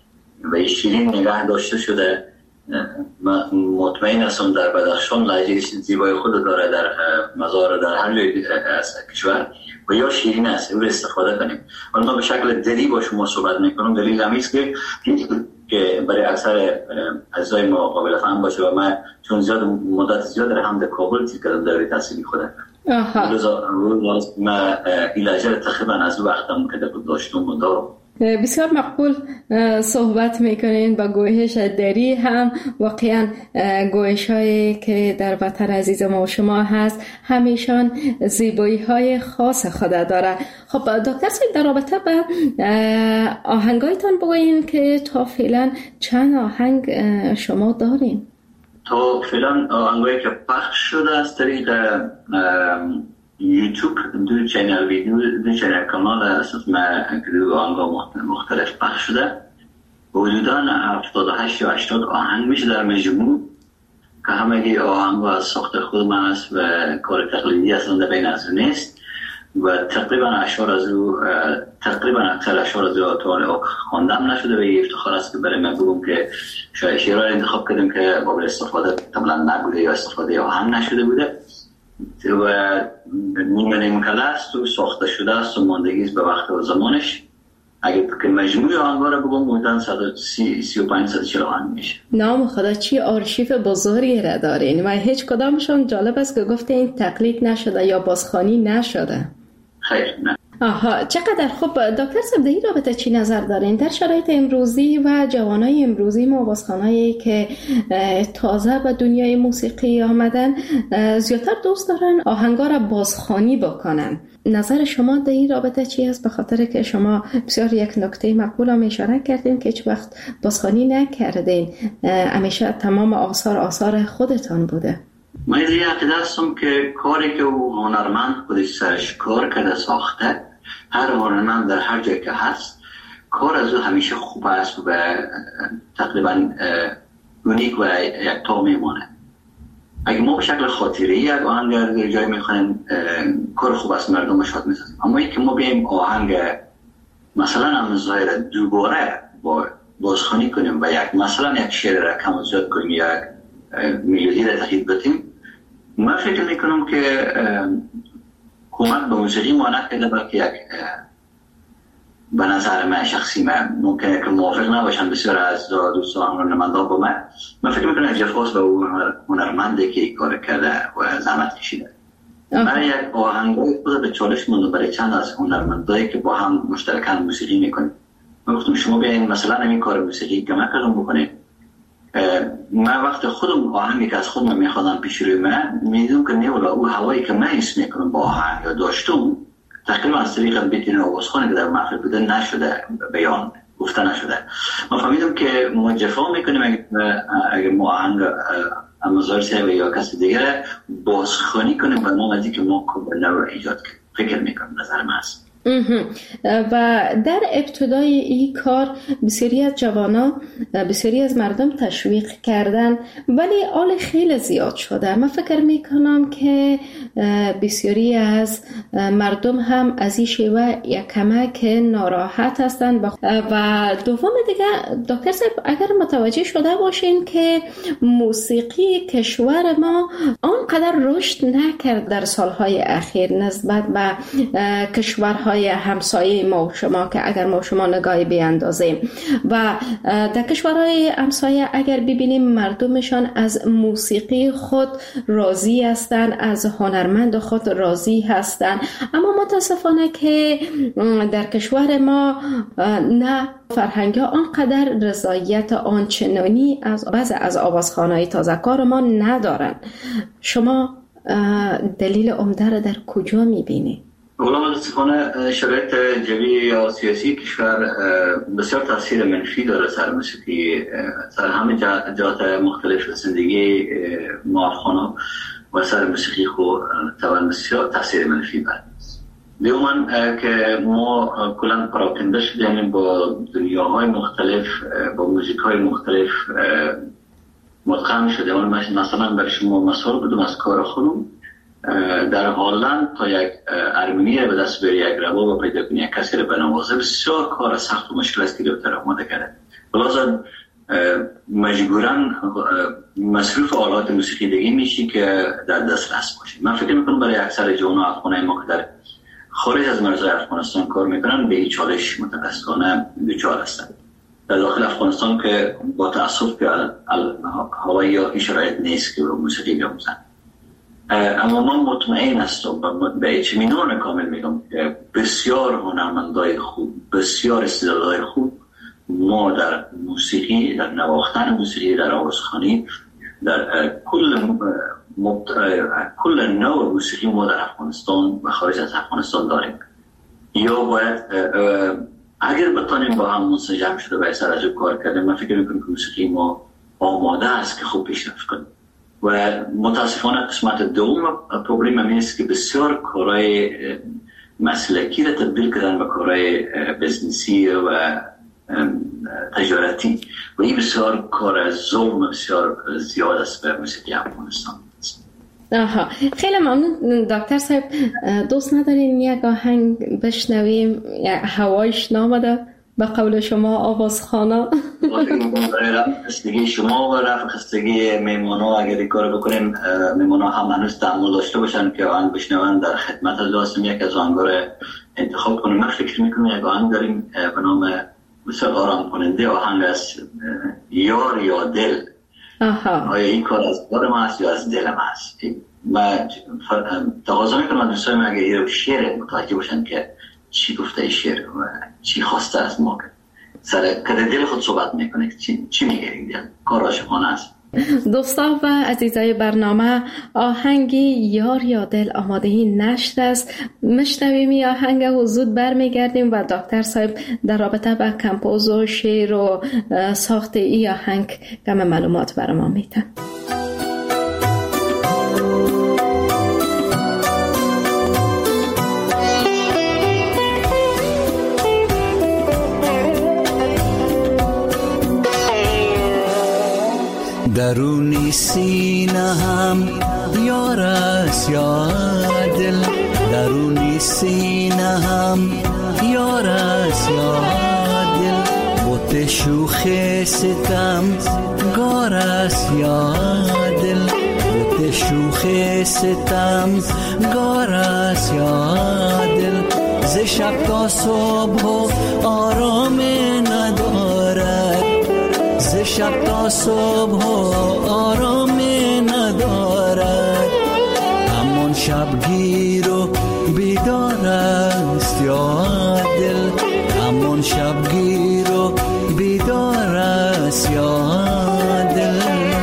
و این شیرین نگاه داشته شده. مطمئن هستم در بدخشان لهجه زیبای خود داره، در مزار، در هر جای از کشور و یا شیرین است، او استفاده کنیم. ولی ما به شکل دلی با شما صحبت میکنم، دلیل همیست که که برای اکثر عزیزای ما قابل فهم باشه و من چون زیاد مدت زیاد در حمد کابل تیر کردم دوره تحصیلی خودم. روز ما این لهجه تقریبا از وقتم که داشتم و دارم. بسیار مقبول صحبت میکنین. با گویش دری هم واقعا گویش هایی که در وطن عزیز ما و شما هست همیشان زیبایی های خاص خود داره. خب دکتر صاحب در رابطه به آهنگایتان بگوین که تا فعلا چند آهنگ شما دارین؟ تا فعلا آهنگایی که پخش شده از طریق یوتیوب دو چینل ویدیو دو چینل کانال اساس ما دو آهنگ مختلف پخش شده. حدوداً هفتاد و هشت یا هشتاد آهنگ میشه در مجموع که همگی آهنگ از ساخت خود من است و کار تقلیدی اصلا بین از نیست و تقریبا اشعار از او تقریبا اکثر اشعار از او تا خواندم نشده و یه افتخار است که برای من بگم که شاید شعرها انتخاب کردم که قابل استفاده کاملا نبوده یا استفاده آهنگ نشده بوده و نیمه نیمه کله است و ساخته شده است و ماندگی به وقت و زمانش. اگر که مجموع آنها را بگم بودن صد و سی و پنج صد و چهل آهنگ میشه. نام خدا چی آرشیف بزرگی را دارین و هیچ کدامشون جالب است که گفته این تقلید نشده یا بازخوانی نشده. خیر نه. آها چقدر خوب. دکتر صاحب در این رابطه چی نظر دارین؟ در شرایط امروزی و جوانای امروزی ما بازخوانایی که تازه به دنیای موسیقی آمدن زیادتر دوست دارن آهنگا را بازخوانی بکنن. نظر شما در این رابطه چی است؟ به خاطر که شما بسیار یک نکته مقبول هم اشاره کردین که هیچ وقت بازخوانی نکردین، همیشه تمام آثار آثار خودتان بوده. من از این عقیده هستم که کاری که او هنرمند خودش سرش کار کرده ساخته، هر هنرمند در هر جای که هست کار از او همیشه خوب است و تقریبا اونیک و یک تا میمانه. اگه ما به شکل خاطری یک آهنگ در جای میخوانیم کار خوب است، مردم شاد میسازیم. اما این که ما بیم آهنگ مثلا هم ظاهر دوباره با بازخوانی کنیم و یک مثلا یک شعر را کم و زیاد کنیم، یک میلودی را تغییر بدیم، من فکر میکنم که کمک به موسیقی ما نکرده، بلکه یک به نظر من شخصی من ممکنه که موافق نباشن بسیار از دوستان هنرمندان با من من فکر میکنم جفاس به اون هنرمنده که این کار کرده و زحمت کشیده. من یک آهنگای خود به چالش موندم برای چند از هنرمندایی که با هم مشترکاً موسیقی میکنیم. من گفتم شما بیاین مثلا همین کار موسیقی که من کردم بکنید. من وقت خودم آهنگی که از خودم میخوادم پیش روی من میدونم که نیولا او هوایی که من حس میکنم با آهنگ یا داشتم تقریبا از طریق بیتین آوازخوانی که در محفل بوده نشده، بیان گفته نشده. من فهمیدم که ما جفا میکنیم اگر ما آهنگ امازار صاحب یا کسی دیگر بازخوانی کنیم و ما از که ما کبرنه رو ایجاد کنیم. فکر میکنم نظر من است. و در ابتدای این کار بسیاری از جوانا بسیاری از مردم تشویق کردن ولی آل خیلی زیاد شده. من فکر میکنم که بسیاری از مردم هم از این شیوه یک کمک ناراحت هستند. و دوم دیگه دکتر صاحب اگر متوجه شده باشین که موسیقی کشور ما آنقدر رشد نکرد در سالهای اخیر نسبت به کشورهای همسایه ما و شما که اگر ما و شما نگاهی بیاندازیم و در کشورهای همسایه اگر ببینیم مردمشان از موسیقی خود راضی هستند، از هنرمند خود راضی هستند، اما متاسفانه که در کشور ما نه فرهنگ ها آنقدر رضایت آنچنانی از بعض از آوازخوان‌های تازه‌کار ما ندارن. شما دلیل عمده را در کجا می‌بینید؟ اولا متاسفانه شرایط جوی یا سیاسی کشور بسیار تاثیر منفی داره سر موسیقی، سر همه جهات مختلف زندگی ما افغانا و سر موسیقی خود طبعا بسیار تاثیر منفی داره. دوما که ما کلا پراکنده شدیم با دنیاهای مختلف، با موزیک‌های مختلف مدغم شدیم. مثلا برای شما مثال بدم از کار خودم، در هلند تا یک ارمنی را به دست بری، یک رباب پیدا کنی، یک کسی را بنوازه، بسیار کار سخت و مشکل است که دکتر آماده کرده خلاصا مجبوراً مصروف آلات موسیقی دیگه میشی که در دسترس باشه. من فکر میکنم برای اکثر جوانان افغانای ما که در خارج از مرزهای افغانستان کار میکنن به این چالش متاسفانه دچار هستند. در داخل افغانستان که با تأسف که هوایی یا این شرایط نیست که موسیقی بیاموزن. اما من مطمئن هستم و به اطمینان کامل میگم که بسیار هنرمندای خوب، بسیار استعدادهای خوب ما در موسیقی، در نواختن موسیقی، در آوازخوانی، در کل مبت... کل نوع موسیقی ما در افغانستان و خارج از افغانستان داریم. یا باید اگر بتانیم با هم منسجم شده و اثر از او کار کردیم، من فکر میکنم که موسیقی ما آماده است که خوب پیشرفت کنیم. و متاسفانه قسمت دوم پروبلم هم است که بسیار کارهای مسلکی را تبدیل کردن به کارهای بزنسی و تجارتی و این بسیار کار ظلم بسیار زیاد است به موسیقی افغانستان. آها، خیلی ممنون دکتر صاحب. دوست ندارین یک آهنگ بشنویم؟ هوایش نامده به قول شما آوازخوانا. خستگی شما و رفع خستگی میمونا اگر این کار بکنیم، میمونا هم هنوز تحمل داشته باشن که آهنگ بشنون در خدمت از لازم یک از آهنگا رو انتخاب کنیم. من فکر میکنم یک آهنگ داریم به نام بسیار آرام کننده، آهنگ از یار یا دل. آها. آیا این کار از دل ما هست یا از دل ما هست؟ من تقاضا میکنم دوستان من اگر این شعر متوجه باشن که چی گفته شعر و چی خواسته از ما، سر کده دل خود صحبت میکنه چی, چی میگه این دل، کار عاشقانه است. دوستان و عزیزای برنامه، آهنگی یار یا دل آمادهی نشر است. مشنویم این آهنگ و زود برمیگردیم و دکتر صاحب در رابطه با کمپوز و شعر و ساخت این آهنگ کم معلومات برای ما میتن. درونی سینه هم یار است یا دل، درونی سینه هم یار است یا دل، بوت شوخ ستم گار است یا دل، بوت شوخ ستم گار است یا دل، ز شب تا صبح آرام ندارد، ز شب تا صبح آرام ندارد، همون شبگیر و بیدار است یا دل، همون شبگیر و بیدار است یا دل.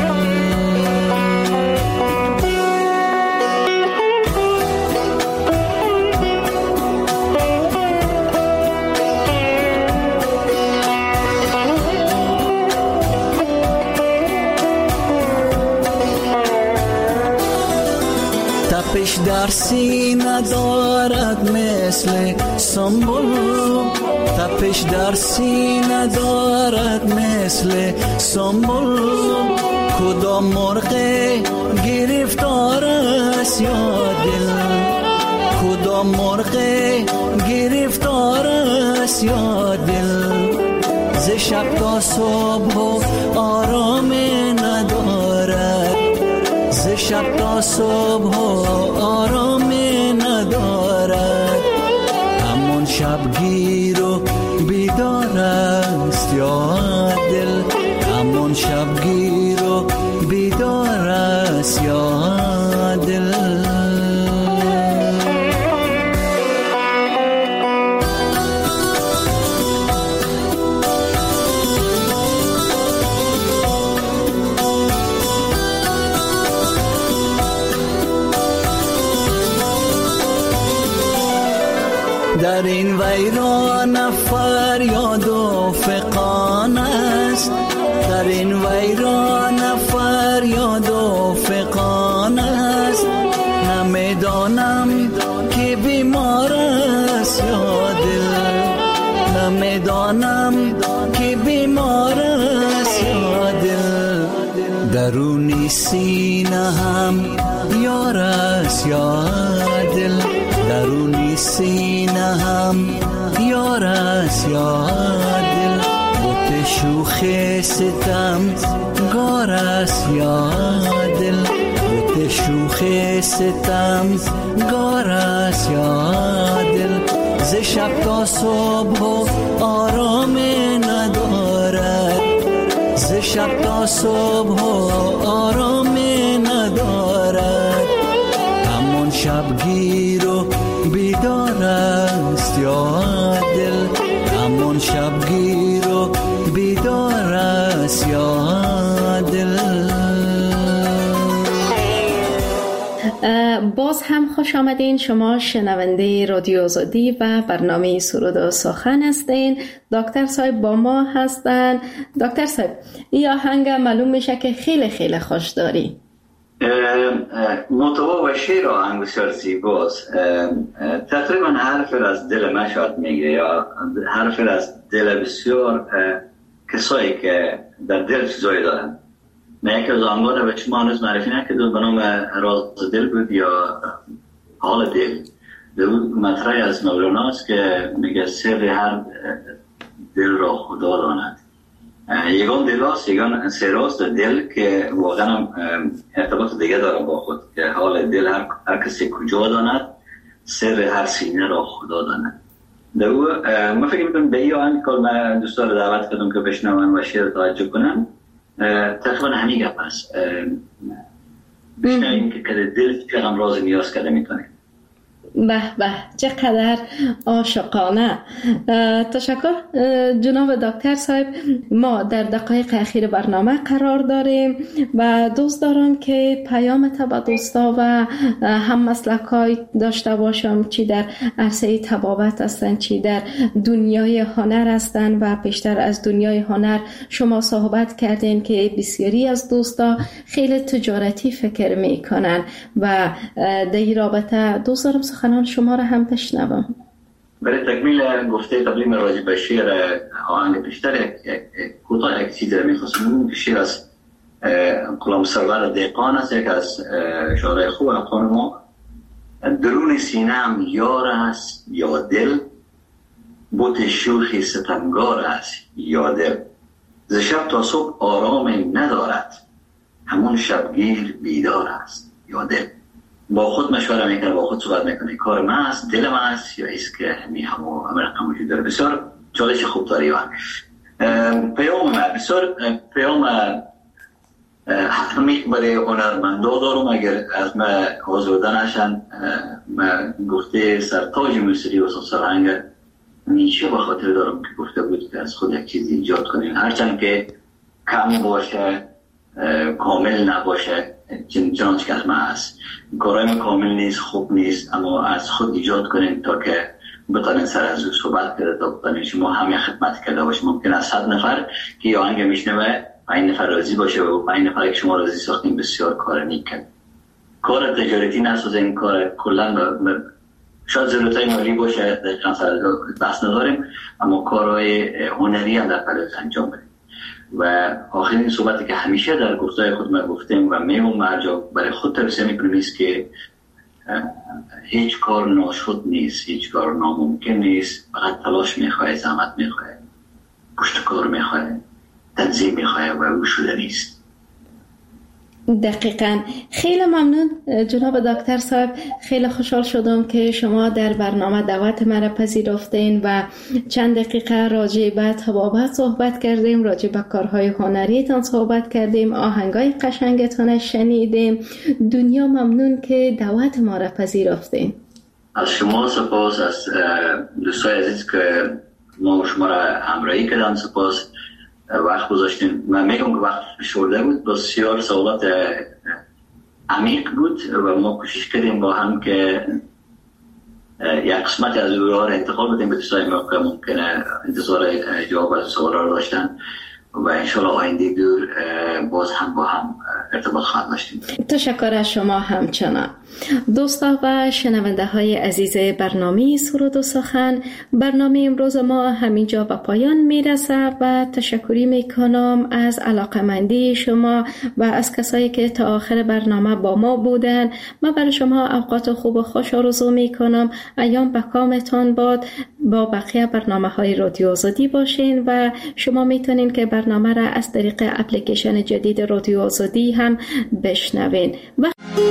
تپش در سینه دارد مثل سنبل، تپش در سینه دارد مثل سنبل، کدام مرغ گرفتار است یا دل، کدام مرغ گرفتار است یا دل، ز شب تا صبح آرام ندارد، ز شب تا صبح آرام ندارد، همون شبگیر و بیدار است یا دل، همون شبگیر و بیدار است یا دل. در این ویران فریاد و فغان است، در این ویران فریاد و فغان است، نمیدانم که بیمار است یا دل، نمیدانم که بیمار است یا دل، درونی سینه هم یار است یا دل، درونی سینه هم یار است یا دل، بوت بوت شوخ ستم گار است یا دل، بوت شوخ ستم گار است یا دل، ز شب تا صبح و آرام ندارد، ز شب تا صبح و آرام ندارد، همون شبگیر و بیدار است یا دل، همون شبگیر و بیدار است یا دل. باز هم خوش آمدین. شما شنونده رادیو آزادی و برنامه سرود و سخن هستین. دکتر صاحب با ما هستن. دکتر صاحب این آهنگ معلوم میشه که خیلی خیلی خوش داری. مطوع و شعر آهنگ بسیار زیباست. تقریبا حرف از دل من شاید میگه یا حرف از دل بسیار کسایی که در دل چیزایی دارن. من یکی از آنگاه رو به شما هنوز معرفی نکردم، به نام راز دل بود یا حال دل. در مطرح از مولاناست که میگه سر هر دل را خدا داند. یگان دل هست، یگان سراست در دل که واقعا ارتباط دیگه داره با خود، که حال دل هر, هر کسی کجا داند، سر هر سینه را خدا داند. در او من فکر میکنم به این آن کار من دوستان رو دعوت کردم که بشنون و شعر توجه کنم. تقریبا همین گپ است. بشنویم که که دل چقدر راز نیاز کرده میتونه. به به چقدر عاشقانه. تشکر جناب دکتر صاحب. ما در دقایق اخیر برنامه قرار داریم و دوست دارم که پیام تبا دوستا و هم مسلکای داشته باشم، چی در عرصه طبابت هستن، چی در دنیای هنر هستن. و پیشتر از دنیای هنر شما صحبت کردین که بسیاری از دوستا خیلی تجارتی فکر میکنن و در این رابطه دوست دارم سخنان شما را هم بشنوم. برای تکمیل گفته قبلی من راجع به شعر آهنگ پیشتر کوتاه یک چیزی را می‌خواستم بگم که شعر از غلام سرور دهقان است، یک از شاعرای خوب افغان ما. درون سینه‌ام یار است یا دل، بوت شوخ ستمگار است یا دل، ز شب تا صبح آرام ندارد، همون شبگیر بیدار است یا دل. با خود مشوره میکنه، با خود صحبت میکنه، کار من است، دل من است یا ایست که همی همو همه رقم وجود داره. بسیار چالش خوب داری و پیام من بسیار پیام همیک برای هنرمندا دارم. اگر از من آزرده نشن، من گفته سرتاج موسیقی و سرهنگ نیچه به خاطر دارم که گفته بود که از خود یک چیزی ایجاد کنیم، هرچند که کم باشه، کامل نباشه، چنانچه که از من هست. کارهای کامل نیست، خوب نیست، اما از خود ایجاد کنیم تا که بتانین سر از او صحبت کرده، تا بتانین شما همه خدمت کرده باشه. ممکن است صد نفر که یه آهنگ میشنوه پنج نفر راضی باشه و پنج نفر که شما راضی ساختین بسیار کار نیک کرد. کار تجارتی نسازین، کار کلا شاید ضرورتای مالی باشه، دقیقا سر بحث نداریم، اما کارهای هنری هم در پلوز انجام بدیم. و آخرین صحبتی که همیشه در گفتای خود ما گفتیم و میمون مرجع برای خود توصیه میکنیم است که هیچ کار ناشد نیست، هیچ کار ناممکن نیست، فقط تلاش میخواه، زحمت میخواه، پشت کار میخواه، تنظیم میخواه و او شده نیست. دقیقاً. خیلی ممنون جناب دکتر صاحب. خیلی خوشحال شدم که شما در برنامه دعوت مرا پذیرفتین و چند دقیقه راجع به طبابت صحبت کردیم، راجع به کارهای هنریتان صحبت کردیم، آهنگای قشنگتان شنیدیم. دنیا ممنون که دعوت ما را پذیرفتین. از شما سپاس، از دوستای عزیز که ما شما را همراهی کردن سپاس، وقت گذاشتیم. من میگم که وقت شورده بود، بسیار سوالات عمیق بود و ما کوشش کردیم با هم که یک قسمت از او را انتقال بدیم به دوستای ما که ممکنه انتظار جواب از سوال را داشتن و انشاءالله آینده دور باز هم با هم ارتباط خواهد داشتیم. تشکر از شما همچنان. دوستا و شنونده های عزیز برنامه سرود و سخن، برنامه امروز ما همینجا به پایان میرسه و تشکری میکنم از علاقمندی شما و از کسایی که تا آخر برنامه با ما بودن. من برای شما اوقات خوب و خوش آرزو میکنم. ایام به کامتان باد. با بقیه برنامه های رادیو آزادی باشین و شما میتونین که برنامه را از طریق اپلیکیشن جدید رادیو آزادی هم بشنوین. و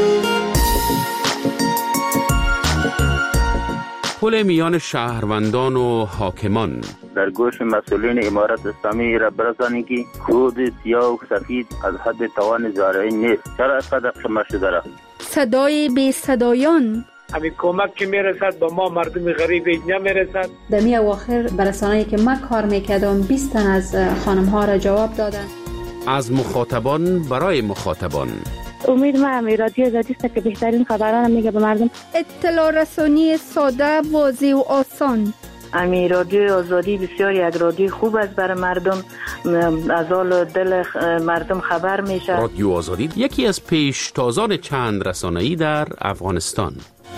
پل میان شهروندان و حاکمان. در گوش مسئولین امارت اسلامی را برسانید که کود سیاه و سفید از حد توان زارعی نیست. چرا اینقدر خمه شده را؟ صدای بی صدایان. همین کمک که میرسد با ما مردم غریب نمیرسد. در می اواخر برسانه‌ای که من کار میکردم بیست تن از خانم ها را جواب دادن. از مخاطبان برای مخاطبان. امید ما همی رادیو آزادی است که بهترین خبران میگه به مردم. اطلاع رسانی ساده، واضح و آسان. امی رادیو آزادی بسیار یک رادیو خوب است برای مردم، از حال دل مردم خبر میشه. رادیو آزادی یکی از پیشتازان چند رسانه‌ای در افغانستان.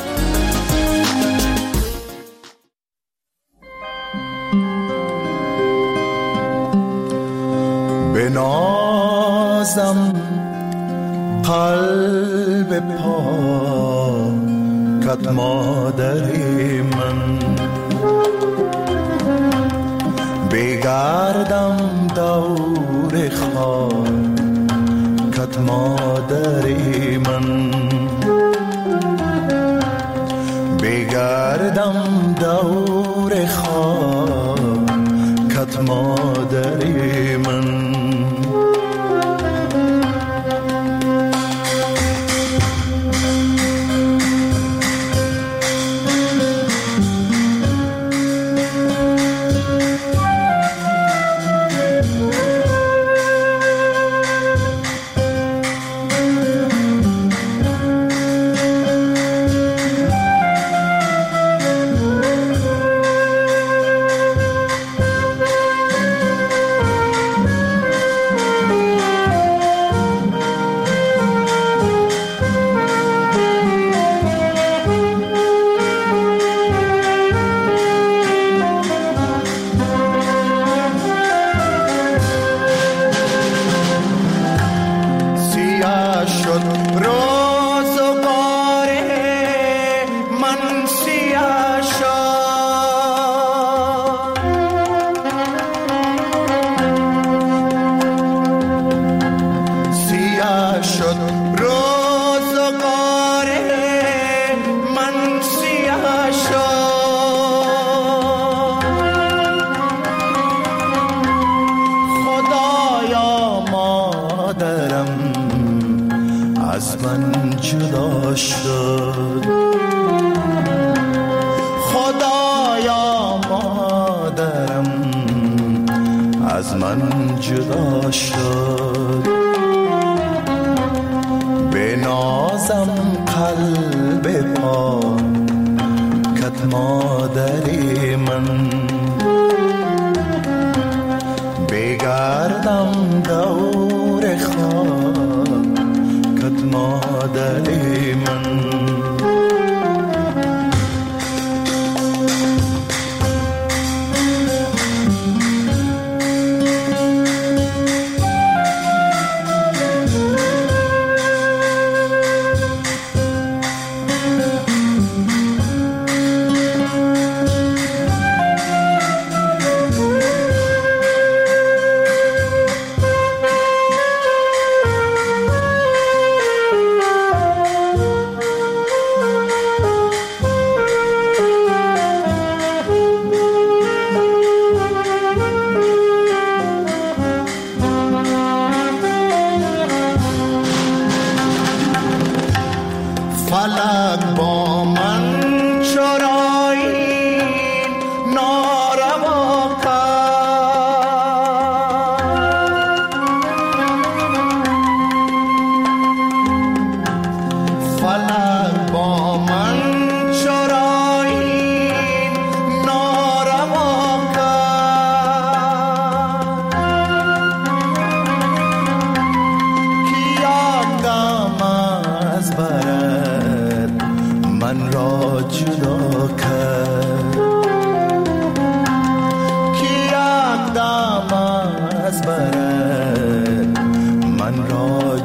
بنازم قلب پاکت مادری من، بگردم دور خاکت مادری من، بگردم دور خاکت مادری من.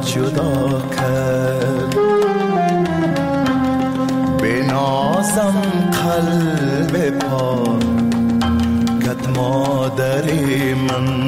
جدا کرد بنازم قلب پاک کت مادر من